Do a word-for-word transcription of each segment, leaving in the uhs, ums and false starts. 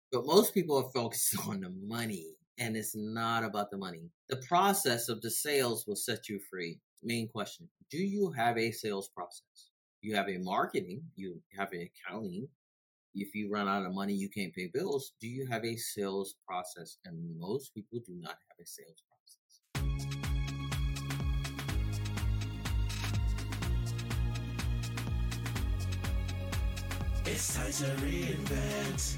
But most people are focused on the money, and it's not about the money. The process of the sales will set you free. Main question: do you have a sales process? You have a marketing, you have an accounting. If you run out of money, you can't pay bills. Do you have a sales process? And most people do not have a sales process. It's time to reinvent.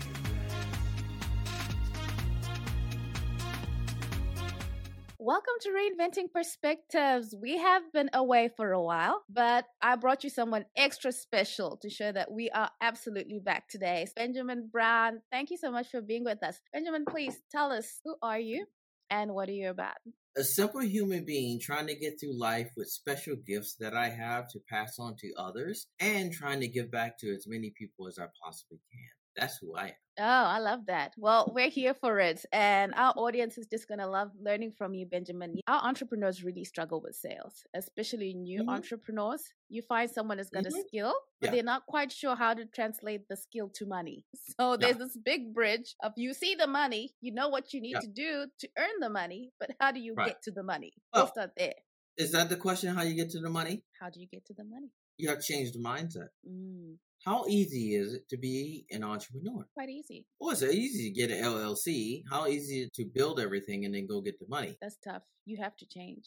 Welcome to Reinventing Perspectives. We have been away for a while, but I brought you someone extra special to show that we are absolutely back today. Benjamin Brown, thank you so much for being with us. Benjamin, please tell us, who are you and what are you about? A simple human being trying to get through life with special gifts that I have to pass on to others and trying to give back to as many people as I possibly can. That's who I am. Oh, I love that. Well, we're here for it. And our audience is just going to love learning from you, Benjamin. Our entrepreneurs really struggle with sales, especially new mm-hmm. entrepreneurs. You find someone has got mm-hmm. a skill, but yeah. they're not quite sure how to translate the skill to money. So there's yeah. this big bridge of you see the money, you know what you need yeah. to do to earn the money, but how do you right. get to the money? Well, we'll start there. Is that the question, how you get to the money? How do you get to the money? You have to change the mindset. Mm. How easy is it to be an entrepreneur? Quite easy. Well, it's easy to get an L L C. How easy is it to build everything and then go get the money? That's tough. You have to change.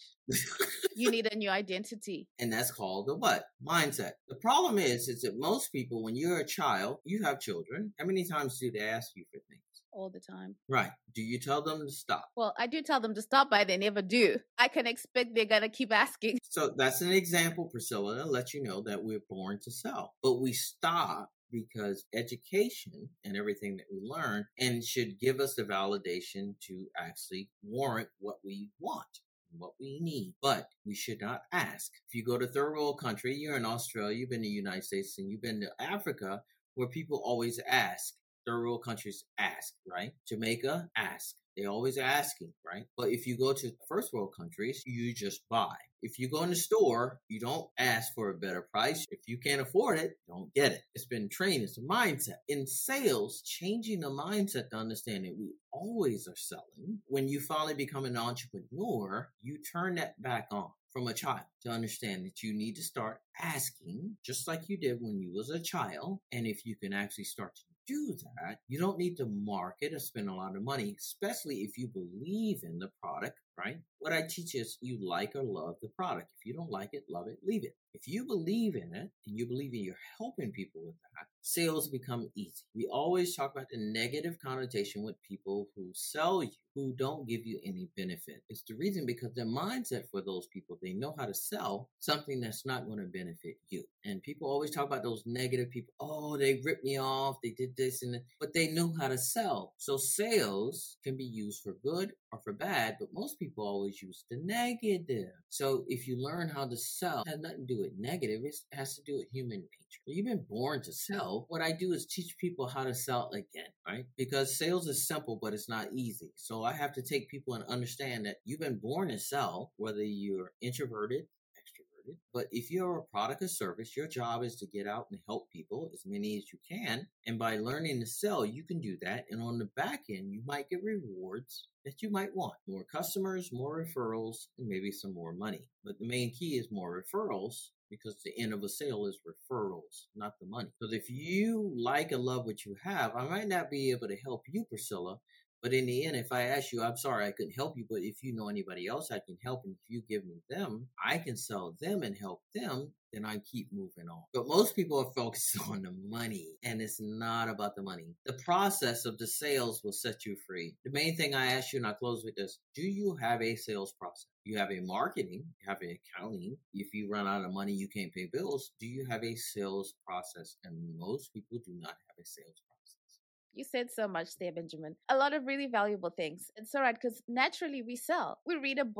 You need a new identity. And that's called the what? Mindset. The problem is, is that most people, when you're a child, you have children. How many times do they ask you for things? All the time. Right. Do you tell them to stop? Well, I do tell them to stop, but they never do. I can expect they're going to keep asking. So that's an example, Priscilla, to let you know that we're born to sell. But we stop because education and everything that we learn and should give us the validation to actually warrant what we want, what we need. But we should not ask. If you go to third world country, you're in Australia, you've been to the United States, and you've been to Africa, where people always ask. Third world countries ask, right? Jamaica, ask. They're always asking, right? But if you go to first world countries, you just buy. If you go in the store, you don't ask for a better price. If you can't afford it, don't get it. It's been trained. It's a mindset. In sales, changing the mindset to understand that we always are selling. When you finally become an entrepreneur, you turn that back on. From a child to understand that you need to start asking just like you did when you was a child. And if you can actually start to do that, you don't need to market or spend a lot of money, especially if you believe in the product, right? What I teach is you like or love the product. If you don't like it, love it, leave it. If you believe in it and you believe in you're helping people with that, sales become easy. We always talk about the negative connotation with people who sell you, who don't give you any benefit. It's the reason because the mindset for those people, they know how to sell something that's not going to benefit you. And people always talk about those negative people. Oh, they ripped me off. They did this and that. But they know how to sell. So sales can be used for good or for bad, but most people always use the negative. So if you learn how to sell, it has nothing to do with negative. It has to do with human nature. You've been born to sell. What I do is teach people how to sell again, right? Because sales is simple, but it's not easy. So I have to take people and understand that you've been born to sell, whether you're introverted, extroverted. But if you're a product or service, your job is to get out and help people, as many as you can. And by learning to sell, you can do that. And on the back end, you might get rewards that you might want. More customers, more referrals, and maybe some more money. But the main key is more referrals, because the end of a sale is referrals, not the money. Because if you like and love what you have, I might not be able to help you, Priscilla, but in the end, if I ask you, I'm sorry I couldn't help you, but if you know anybody else I can help, and if you give me them, I can sell them and help them, then I keep moving on. But most people are focused on the money, and it's not about the money. The process of the sales will set you free. The main thing I ask you, and I close with this, do you have a sales process? You have a marketing, you have an accounting. If you run out of money, you can't pay bills. Do you have a sales process? And most people do not have a sales process. You said so much there, Benjamin. A lot of really valuable things. It's all right because naturally we sell. We read a book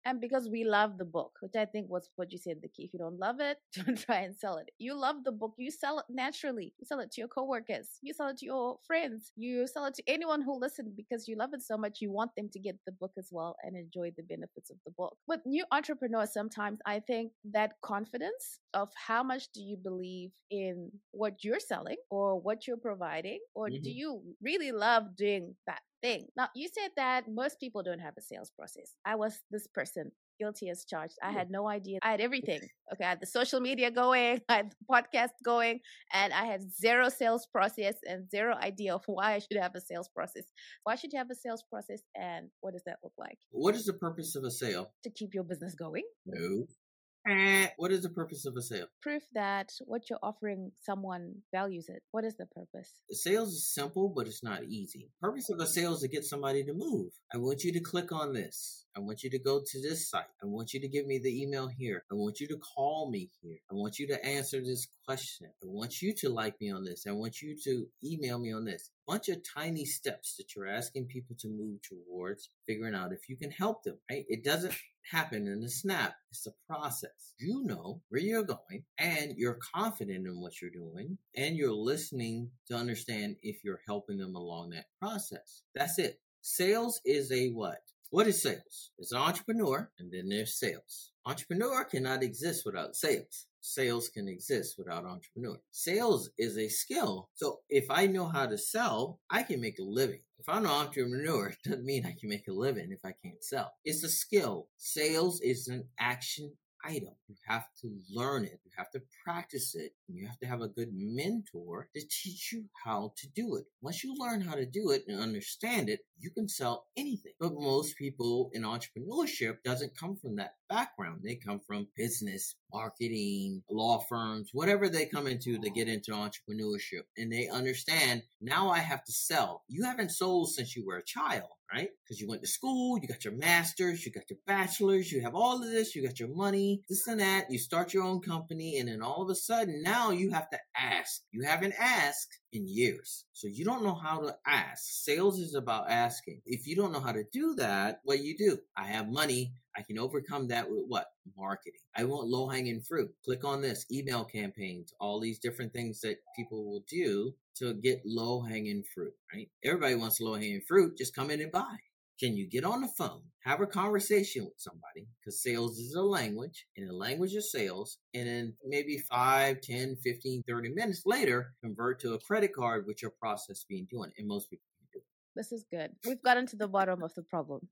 And because we love the book, which I think was what you said the key. If you don't love it, don't try and sell it. You love the book, you sell it naturally. You sell it to your coworkers, you sell it to your friends, you sell it to anyone who listens because you love it so much. You want them to get the book as well and enjoy the benefits of the book. With new entrepreneurs, sometimes I think that confidence of how much do you believe in what you're selling or what you're providing, or mm-hmm. do you really love doing that thing? Now, you said that most people don't have a sales process. I was this person, guilty as charged. I had no idea. I had everything. Okay, I had the social media going, I had the podcast going, and I had zero sales process and zero idea of why I should have a sales process. Why should you have a sales process, and what does that look like? What is the purpose of a sale? To keep your business going? No. What is the purpose of a sale? Proof that what you're offering, someone values it. What is the purpose? The sales is simple, but it's not easy. The purpose of a sale is to get somebody to move. I want you to click on this. I want you to go to this site. I want you to give me the email here. I want you to call me here. I want you to answer this question. I want you to like me on this. I want you to email me on this. Bunch of tiny steps that you're asking people to move towards figuring out if you can help them, right? It doesn't happen in a snap. It's a process. You know where you're going and you're confident in what you're doing and you're listening to understand if you're helping them along that process. That's it. Sales is a what? What is sales? It's an entrepreneur and then there's sales. Entrepreneur cannot exist without sales. Sales can exist without entrepreneur. Sales is a skill. So if I know how to sell, I can make a living. If I'm an entrepreneur, it doesn't mean I can make a living if I can't sell. It's a skill. Sales is an action item. You have to learn it. You have to practice it. And you have to have a good mentor to teach you how to do it. Once you learn how to do it and understand it, you can sell anything. But most people in entrepreneurship doesn't come from that background. They come from business, marketing, law firms, whatever they come into to get into entrepreneurship. And they understand, now I have to sell. You haven't sold since you were a child, right? Because you went to school, you got your master's, you got your bachelor's, you have all of this, you got your money, this and that. You start your own company, and then all of a sudden, now you have to ask. You haven't asked in years. So you don't know how to ask. Sales is about asking. If you don't know how to do that, what do you do? I have money. I can overcome that with what? Marketing. I want low-hanging fruit. Click on this. Email campaigns. All these different things that people will do to get low-hanging fruit, right? Everybody wants low-hanging fruit. Just come in and buy. Can you get on the phone, have a conversation with somebody? Because sales is a language, and the language of sales, and then maybe five, ten, fifteen, thirty minutes later, convert to a credit card with your process being doing. And most people can do it. This is good. We've gotten to the bottom of the problem.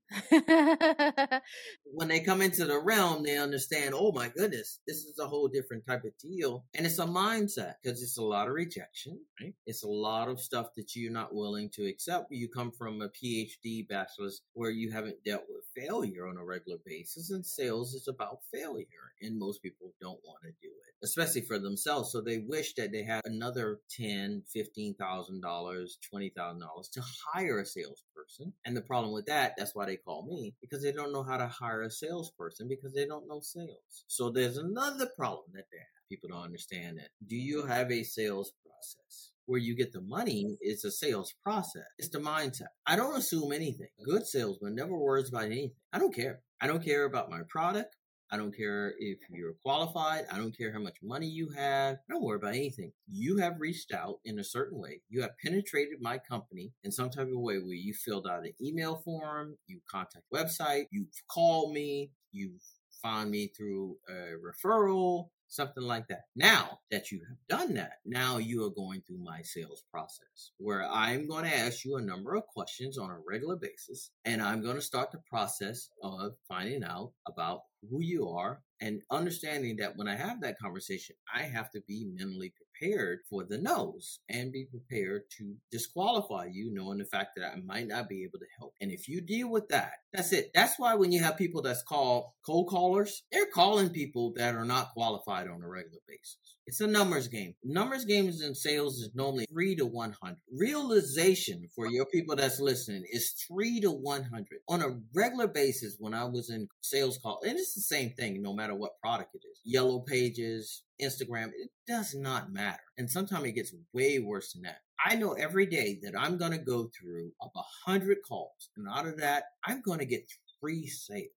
When they come into the realm, they understand, oh my goodness, this is a whole different type of deal. And it's a mindset because it's a lot of rejection, right? It's a lot of stuff that you're not willing to accept. You come from a P H D bachelor's where you haven't dealt with failure on a regular basis. And sales is about failure. And most people don't want to do it, especially for themselves. So they wish that they had another ten thousand dollars, fifteen thousand dollars, twenty thousand dollars to hire a salesperson. And the problem with that, that's why they call me, because they don't know how to hire a salesperson because they don't know sales. So there's another problem that they have. People don't understand that. Do you have a sales process? Where you get the money is a sales process. It's the mindset. I don't assume anything. A good salesman never worries about anything. I don't care. I don't care about my product. I don't care if you're qualified. I don't care how much money you have. I don't worry about anything. You have reached out in a certain way. You have penetrated my company in some type of way where you filled out an email form, you contact website, you've called me, you've found me through a referral, something like that. Now that you have done that, now you are going through my sales process where I'm going to ask you a number of questions on a regular basis. And I'm going to start the process of finding out about who you are and understanding that when I have that conversation, I have to be mentally prepared for the no's and be prepared to disqualify you, knowing the fact that I might not be able to help. And if you deal with that, that's it. That's why when you have people that's called cold callers, they're calling people that are not qualified on a regular basis. It's a numbers game. Numbers games in sales is normally three to one hundred. Realization for your people that's listening is three to one hundred. On a regular basis, when I was in sales call, and it's the same thing no matter what product it is. Yellow Pages, Instagram, it does not matter. And sometimes it gets way worse than that. I know every day that I'm going to go through up one hundred calls. And out of that, I'm going to get three sales.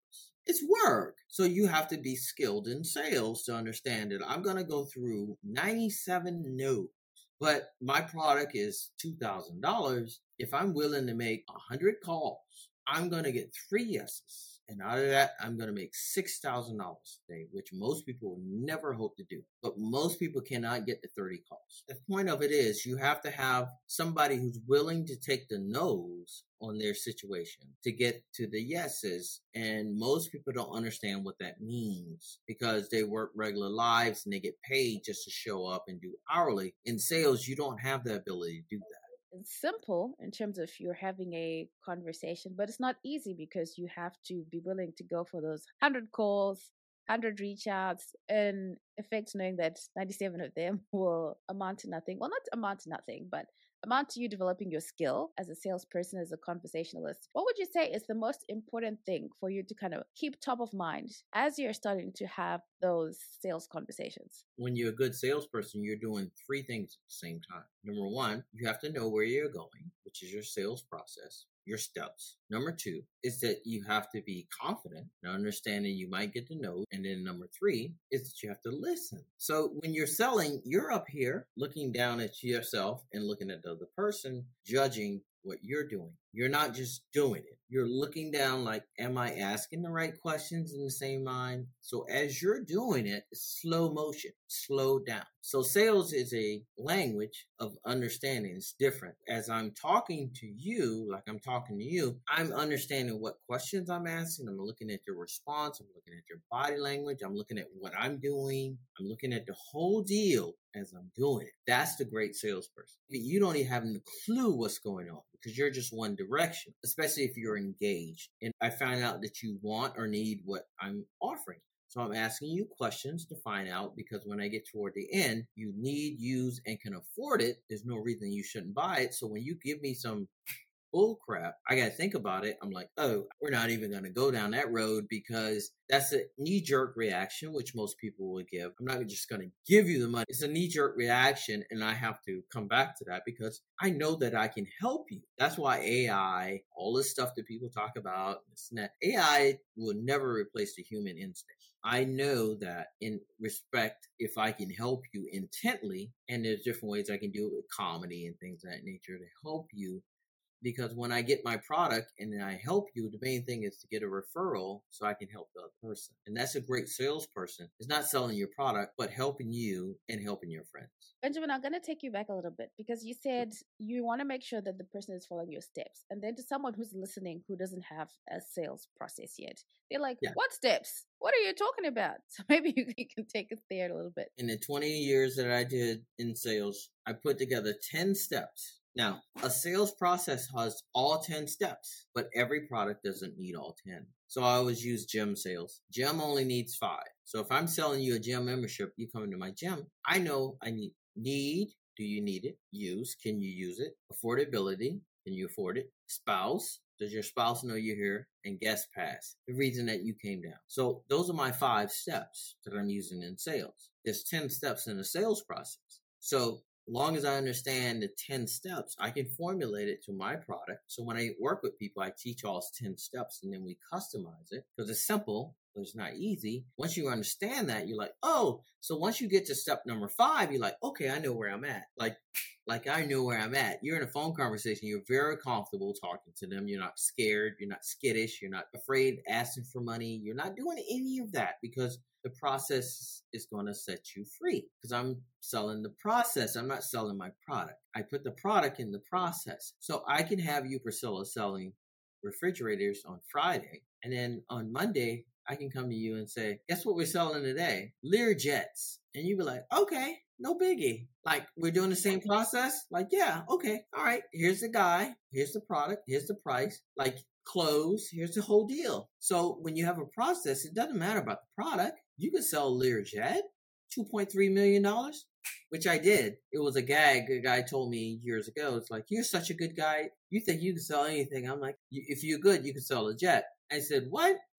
It's work. So you have to be skilled in sales to understand that I'm going to go through ninety-seven no's, but my product is two thousand dollars. If I'm willing to make one hundred calls, I'm going to get three yeses. And out of that, I'm going to make six thousand dollars a day, which most people will never hope to do. But most people cannot get to thirty calls. The point of it is you have to have somebody who's willing to take the no's on their situation to get to the yeses. And most people don't understand what that means because they work regular lives and they get paid just to show up and do hourly. In sales, you don't have the ability to do that. It's simple in terms of you're having a conversation, but it's not easy because you have to be willing to go for those one hundred calls, one hundred reach outs, and effect knowing that ninety-seven of them will amount to nothing. Well, not amount to nothing, but amount to you developing your skill as a salesperson, as a conversationalist. What would you say is the most important thing for you to kind of keep top of mind as you're starting to have those sales conversations? When you're a good salesperson, you're doing three things at the same time. Number one, you have to know where you're going, which is your sales process, your steps. Number two is that you have to be confident and understanding you might get to know. And then number three is that you have to listen. So when you're selling, you're up here looking down at yourself and looking at the other person, judging what you're doing. You're not just doing it. You're looking down like, am I asking the right questions in the same mind? So as you're doing it, it's slow motion, slow down. So sales is a language of understanding. It's different. As I'm talking to you, like I'm talking to you, I'm understanding what questions I'm asking. I'm looking at your response. I'm looking at your body language. I'm looking at what I'm doing. I'm looking at the whole deal as I'm doing it. That's the great salesperson. You don't even have a clue what's going on because you're just one direction, especially if you're engaged. And I find out that you want or need what I'm offering. So I'm asking you questions to find out because when I get toward the end, you need, use, and can afford it. There's no reason you shouldn't buy it. So when you give me some bull crap, I got to think about it. I'm like, oh, we're not even going to go down that road because that's a knee-jerk reaction, which most people would give. I'm not just going to give you the money. It's a knee-jerk reaction, and I have to come back to that because I know that I can help you. That's why A I, all this stuff that people talk about, this and that, A I will never replace the human instinct. I know that in respect, if I can help you intently, and there's different ways I can do it with comedy and things of that nature to help you. Because when I get my product and I help you, the main thing is to get a referral so I can help the other person. And that's a great salesperson. It's not selling your product, but helping you and helping your friends. Benjamin, I'm going to take you back a little bit because you said you want to make sure that the person is following your steps. And then to someone who's listening who doesn't have a sales process yet, they're like, yeah. What steps? What are you talking about? So maybe you, you can take us there a little bit. In the twenty years that I did in sales, I put together ten steps. Now, a sales process has all ten steps, but every product doesn't need all ten. So I always use gym sales. Gym only needs five. So if I'm selling you a gym membership, you come into my gym, I know I need need. Do you need it? Use. Can you use it? Affordability. Can you afford it? Spouse. Does your spouse know you're here? And guest pass. The reason that you came down. So those are my five steps that I'm using in sales. There's ten steps in the sales process. So long as I understand the ten steps, I can formulate it to my product. So when I work with people, I teach all ten steps and then we customize it because it's simple, but it's not easy. Once you understand that, you're like, oh, so once you get to step number five, you're like, okay, I know where I'm at. Like, like I know where I'm at. You're in a phone conversation. You're very comfortable talking to them. You're not scared. You're not skittish. You're not afraid asking for money. You're not doing any of that because the process is going to set you free because I'm selling the process. I'm not selling my product. I put the product in the process. So I can have you, Priscilla, selling refrigerators on Friday. And then on Monday, I can come to you and say, guess what we're selling today? Learjets. And you be like, okay, no biggie. Like, we're doing the same process? Like, yeah, okay. All right. Here's the guy. Here's the product. Here's the price. Like, clothes. Here's the whole deal. So when you have a process, it doesn't matter about the product. You could sell a Learjet, two point three million dollars, which I did. It was a gag. A guy told me years ago. It's like, you're such a good guy. You think you can sell anything. I'm like, if you're good, you can sell a jet. I said, what?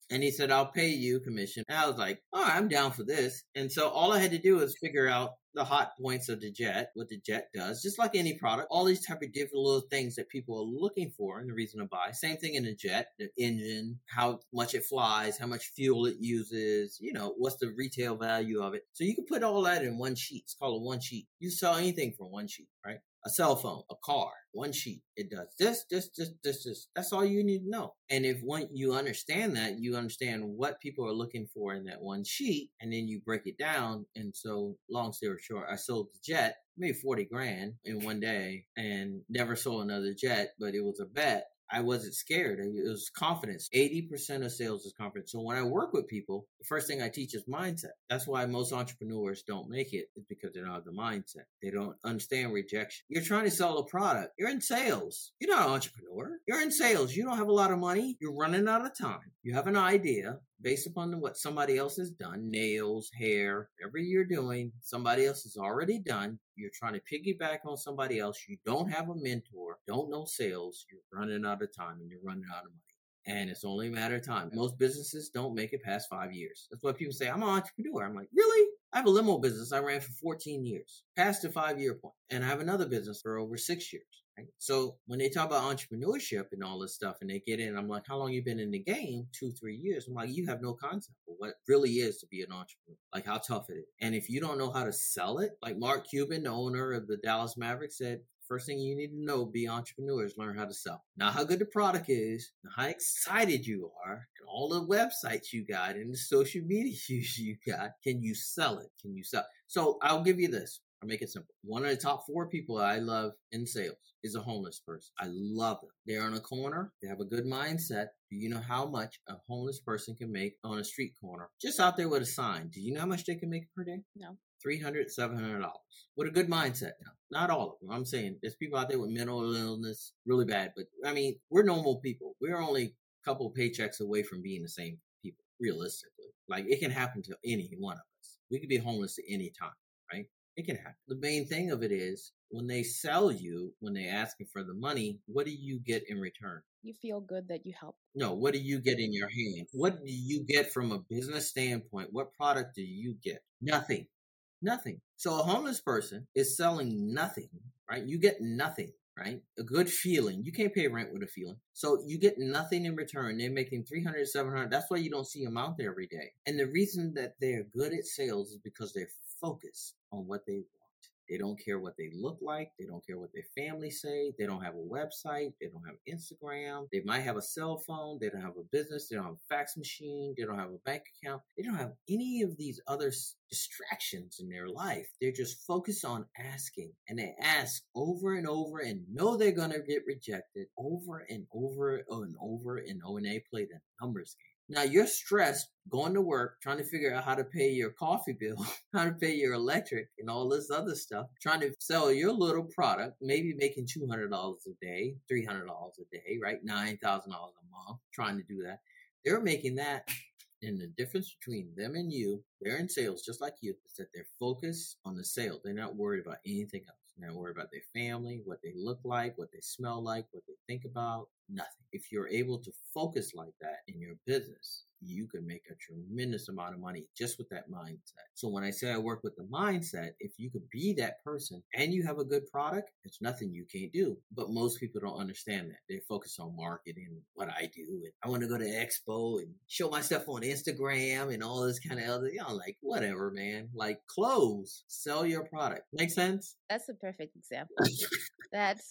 And he said, I'll pay you commission. And I was like, all right, I'm down for this. And so all I had to do was figure out the hot points of the jet, what the jet does, just like any product, all these type of different little things that people are looking for and the reason to buy. Same thing in the jet, the engine, how much it flies, how much fuel it uses, you know, what's the retail value of it. So you can put all that in one sheet. It's called a one sheet. You sell anything from one sheet, right? A cell phone, a car, one sheet. It does this, this, this, this, this. That's all you need to know. And if when you understand that, you understand what people are looking for in that one sheet, and then you break it down. And so, long story short, I sold the jet, made forty grand in one day, and never sold another jet, but it was a bet. I wasn't scared. It was confidence. eighty percent of sales is confidence. So when I work with people, the first thing I teach is mindset. That's why most entrepreneurs don't make it, is because they don't have the mindset. They don't understand rejection. You're trying to sell a product. You're in sales. You're not an entrepreneur. You're in sales. You don't have a lot of money. You're running out of time. You have an idea based upon what somebody else has done, nails, hair, whatever you're doing, somebody else has already done. You're trying to piggyback on somebody else. You don't have a mentor, don't know sales. You're running out of time and you're running out of money. And it's only a matter of time. Most businesses don't make it past five years. That's why people say, I'm an entrepreneur. I'm like, really? I have a limo business I ran for fourteen years, past the five-year point. And I have another business for over six years. Right? So when they talk about entrepreneurship and all this stuff and they get in, I'm like, how long you been in the game? Two, three years. I'm like, you have no concept of what it really is to be an entrepreneur, like how tough it is. And if you don't know how to sell it, like Mark Cuban, the owner of the Dallas Mavericks, said, first thing you need to know, be entrepreneurs, learn how to sell. Not how good the product is, not how excited you are, and all the websites you got and the social media you got. Can you sell it? Can you sell? So I'll give you this. I'll make it simple. One of the top four people I love in sales is a homeless person. I love them. They're on a corner. They have a good mindset. Do you know how much a homeless person can make on a street corner? Just out there with a sign. Do you know how much they can make per day? No. three hundred dollars, seven hundred dollars. With a good mindset now. Not all of them. I'm saying there's people out there with mental illness, really bad. But, I mean, we're normal people. We're only a couple paychecks away from being the same people, realistically. Like, it can happen to any one of us. We could be homeless at any time, right? It can happen. The main thing of it is when they sell you, when they ask you for the money, what do you get in return? You feel good that you help. No, what do you get in your hand? What do you get from a business standpoint? What product do you get? Nothing. Nothing. So a homeless person is selling nothing, right? You get nothing, right? A good feeling. You can't pay rent with a feeling. So you get nothing in return. They're making three hundred, seven hundred. That's why you don't see them out there every day. And the reason that they're good at sales is because they're focused on what they want. They don't care what they look like. They don't care what their family say. They don't have a website. They don't have Instagram. They might have a cell phone. They don't have a business. They don't have a fax machine. They don't have a bank account. They don't have any of these other distractions in their life. They're just focused on asking. And they ask over and over and know they're going to get rejected over and over and over and over. And they play the numbers game. Now you're stressed going to work, trying to figure out how to pay your coffee bill, how to pay your electric and all this other stuff, trying to sell your little product, maybe making two hundred dollars a day, three hundred dollars a day, right? nine thousand dollars a month, trying to do that. They're making that. And the difference between them and you, they're in sales just like you, is that they're focused on the sale. They're not worried about anything else. They're not worried about their family, what they look like, what they smell like, what they think about, nothing. If you're able to focus like that in your business, you can make a tremendous amount of money just with that mindset. So when I say I work with the mindset, if you could be that person and you have a good product, there's nothing you can't do. But most people don't understand that. They focus on marketing, what I do. And I want to go to Expo and show my stuff on Instagram and all this kind of other, you know, like whatever, man. Like clothes, sell your product. Make sense? That's a perfect example. That's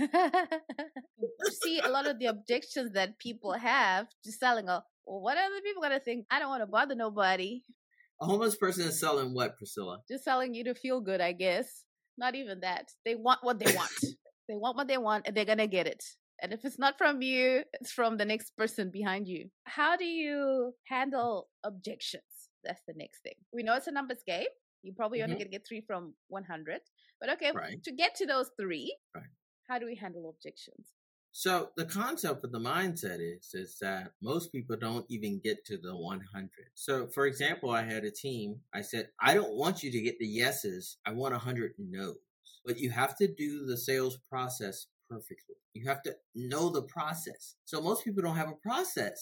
you see a lot of the objections that people have to selling a well, what are other people gonna think? I don't want to bother nobody. A homeless person is selling what, Priscilla? Just selling you to feel good, I guess. Not even that. They want what they want. They want what they want and they're gonna get it. And if it's not from you, it's from the next person behind you. How do you handle objections? That's the next thing. We know it's a numbers game. You probably mm-hmm. only gonna get three from one hundred. But okay, right. To get to those three, right. How do we handle objections? So the concept of the mindset is, is that most people don't even get to the one hundred. So for example, I had a team. I said, I don't want you to get the yeses. I want one hundred no's. But you have to do the sales process perfectly. You have to know the process. So most people don't have a process.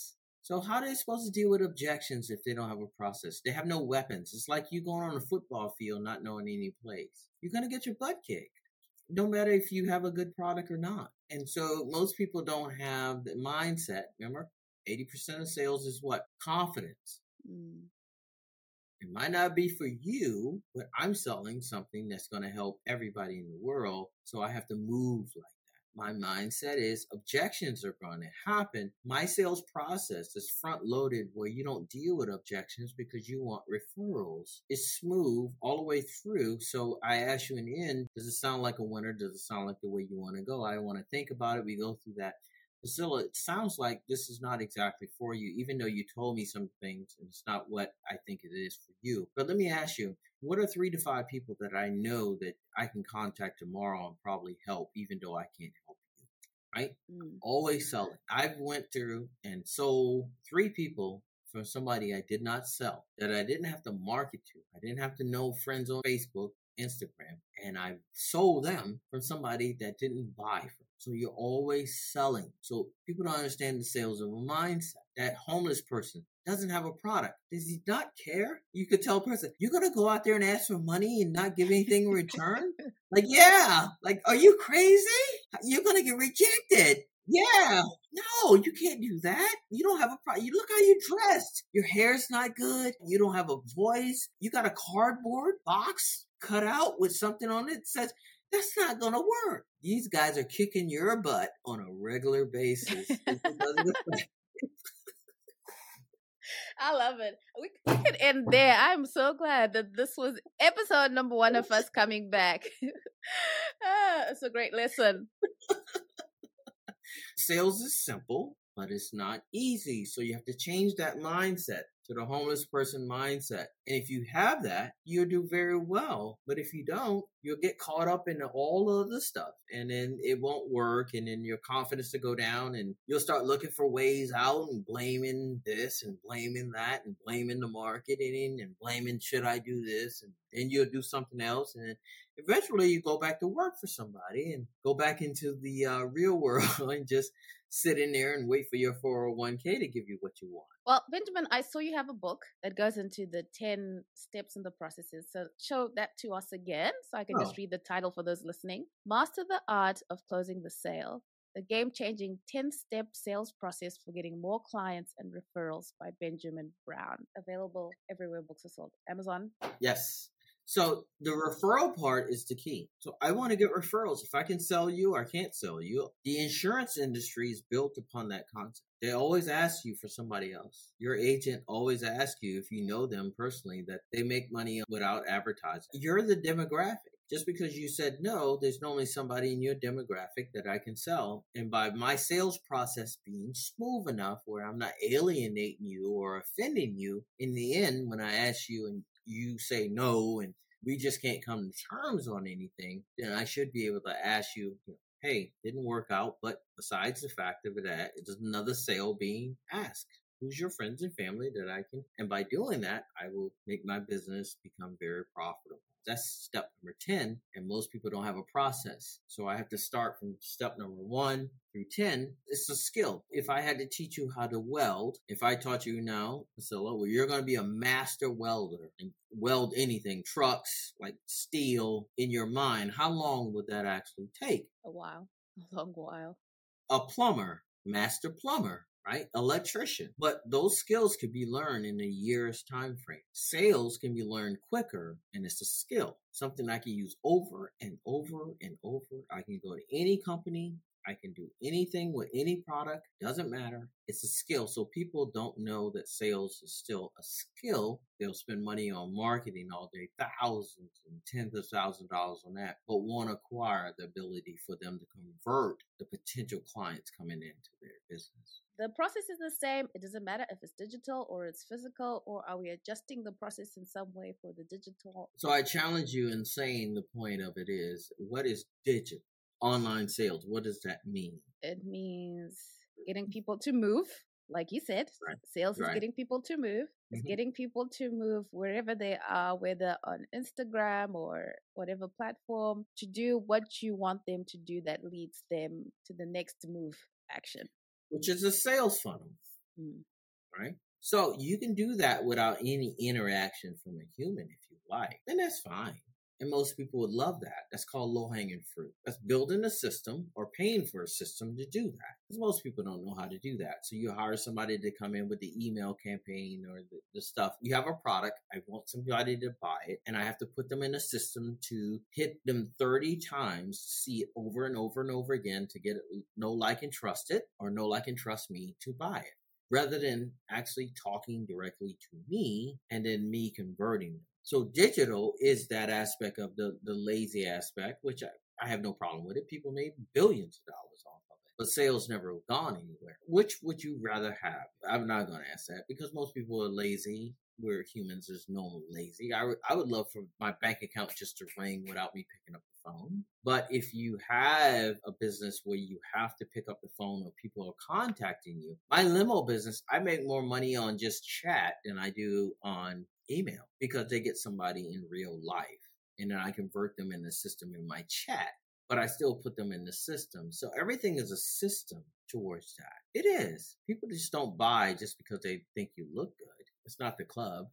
So how are they supposed to deal with objections if they don't have a process? They have no weapons. It's like you going on a football field not knowing any plays. You're going to get your butt kicked, no matter if you have a good product or not. And so most people don't have the mindset. Remember, eighty percent of sales is what? Confidence. Mm. It might not be for you, but I'm selling something that's going to help everybody in the world. So I have to move like my mindset is objections are going to happen. My sales process is front loaded where you don't deal with objections because you want referrals. It's smooth all the way through. So I ask you in the end, does it sound like a winner? Does it sound like the way you want to go? I want to think about it. We go through that. Priscilla, it sounds like this is not exactly for you, even though you told me some things and it's not what I think it is for you. But let me ask you, what are three to five people that I know that I can contact tomorrow and probably help, even though I can't help you, right? Mm. Always selling. I've went through and sold three people from somebody I did not sell, that I didn't have to market to. I didn't have to know friends on Facebook, Instagram, and I sold them from somebody that didn't buy from. So you're always selling. So people don't understand the sales of a mindset. That homeless person doesn't have a product. Does he not care? You could tell a person, you're going to go out there and ask for money and not give anything in return? Like, yeah. Like, are you crazy? You're going to get rejected. Yeah. No, you can't do that. You don't have a problem. You look how you dressed. Your hair's not good. You don't have a voice. You got a cardboard box cut out with something on it that says, that's not going to work. These guys are kicking your butt on a regular basis. I love it. We, we can end there. I'm so glad that this was episode number one of us coming back. ah, it's a great lesson. Sales is simple, but it's not easy. So you have to change that mindset to the homeless person mindset. And if you have that, you'll do very well. But if you don't, you'll get caught up in all of the stuff and then it won't work. And then your confidence will go down and you'll start looking for ways out and blaming this and blaming that and blaming the marketing and blaming, should I do this? And then you'll do something else. And eventually you go back to work for somebody and go back into the uh, real world and just sit in there and wait for your four oh one k to give you what you want. Well, Benjamin, I saw you have a book that goes into the ten steps and the processes. So show that to us again so I can oh. just read the title for those listening. Master the Art of Closing the Sale, the game-changing ten-step sales process for getting more clients and referrals by Benjamin Brown. Available everywhere books are sold. Amazon? Yes. So the referral part is the key. So I want to get referrals. If I can sell you, I can't sell you. The insurance industry is built upon that concept. They always ask you for somebody else. Your agent always asks you, if you know them personally, that they make money without advertising. You're the demographic. Just because you said no, there's normally somebody in your demographic that I can sell. And by my sales process being smooth enough where I'm not alienating you or offending you, in the end, when I ask you and you say no and we just can't come to terms on anything, then I should be able to ask you, you know, hey, didn't work out, but besides the fact of that, there's another sale being asked. Who's your friends and family that I can, and by doing that, I will make my business become very profitable. That's step number ten, and most people don't have a process. So I have to start from step number one through ten. It's a skill. If I had to teach you how to weld, if I taught you now, Priscilla, well, you're going to be a master welder and weld anything, trucks, like steel, in your mind, how long would that actually take? A while. A long while. A plumber, master plumber. Right? Electrician. But those skills can be learned in a year's time frame. Sales can be learned quicker, and it's a skill. Something I can use over and over and over. I can go to any company. I can do anything with any product. Doesn't matter. It's a skill. So people don't know that sales is still a skill. They'll spend money on marketing all day, thousands and tens of thousands of dollars on that, but won't acquire the ability for them to convert the potential clients coming into their business. The process is the same. It doesn't matter if it's digital or it's physical, or are we adjusting the process in some way for the digital? So I challenge you in saying the point of it is, what is digital? Online sales, what does that mean? It means getting people to move. Like you said, right. Sales right. is getting people to move. It's mm-hmm. getting people to move wherever they are, whether on Instagram or whatever platform, to do what you want them to do that leads them to the next move action. Which is a sales funnel. Mm. right? So you can do that without any interaction from a human if you like, and that's fine. And most people would love that. That's called low-hanging fruit. That's building a system or paying for a system to do that. Because most people don't know how to do that. So you hire somebody to come in with the email campaign or the, the stuff. You have a product. I want somebody to buy it. And I have to put them in a system to hit them thirty times, to see it over and over and over again to get it, know, like, and trust it, or know, like, and trust me to buy it, rather than actually talking directly to me and then me converting them. So digital is that aspect of the, the lazy aspect, which I, I have no problem with it. People made billions of dollars off of it, but sales never gone anywhere. Which would you rather have? I'm not going to ask that because most people are lazy. We're humans. There's no lazy. I, w- I would love for my bank account just to ring without me picking up the phone. But if you have a business where you have to pick up the phone or people are contacting you, my limo business, I make more money on just chat than I do on email because they get somebody in real life and then I convert them in the system in my chat, but I still put them in the system. So everything is a system towards that. It is. People just don't buy just because they think you look good. It's not the club.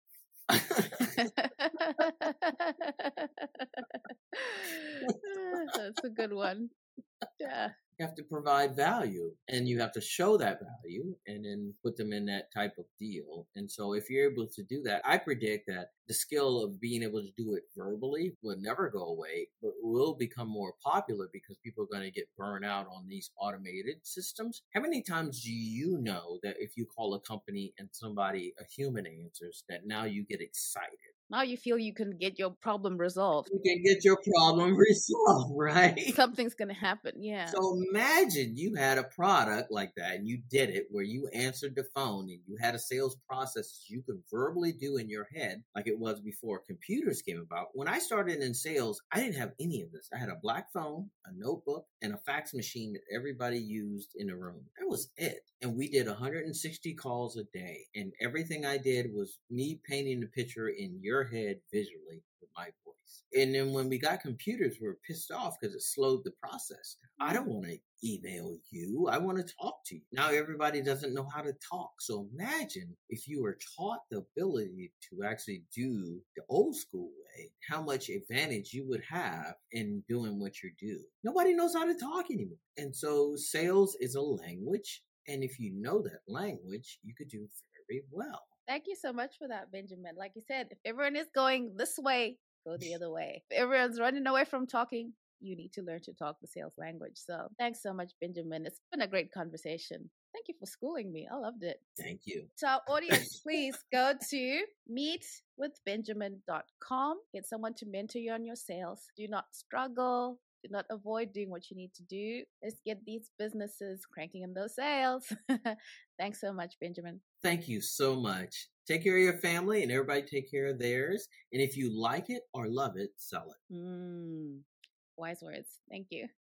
That's a good one. Yeah. You have to provide value and you have to show that value and then put them in that type of deal. And so if you're able to do that, I predict that the skill of being able to do it verbally will never go away, but will become more popular because people are going to get burned out on these automated systems. How many times do you know that if you call a company and somebody, a human answers, that now you get excited? Now you feel you can get your problem resolved. You can get your problem resolved, right? Something's going to happen, yeah. So imagine you had a product like that and you did it where you answered the phone and you had a sales process you could verbally do in your head like it was before computers came about. When I started in sales, I didn't have any of this. I had a black phone, a notebook, and a fax machine that everybody used in the room. That was it. And we did one hundred sixty calls a day. And everything I did was me painting the picture in your head visually with my voice. And then when we got computers, we were pissed off because it slowed the process. I don't want to email you. I want to talk to you. Now everybody doesn't know how to talk. So imagine if you were taught the ability to actually do the old school way, how much advantage you would have in doing what you do. Nobody knows how to talk anymore. And so sales is a language. And if you know that language, you could do very well. Thank you so much for that, Benjamin. Like you said, if everyone is going this way, go the other way. If everyone's running away from talking, you need to learn to talk the sales language. So thanks so much, Benjamin. It's been a great conversation. Thank you for schooling me. I loved it. Thank you. To our audience, please go to meet with benjamin dot com. Get someone to mentor you on your sales. Do not struggle. Do not avoid doing what you need to do. Let's get these businesses cranking in those sales. Thanks so much, Benjamin. Thank you so much. Take care of your family and everybody take care of theirs. And if you like it or love it, sell it. Mm, wise words. Thank you.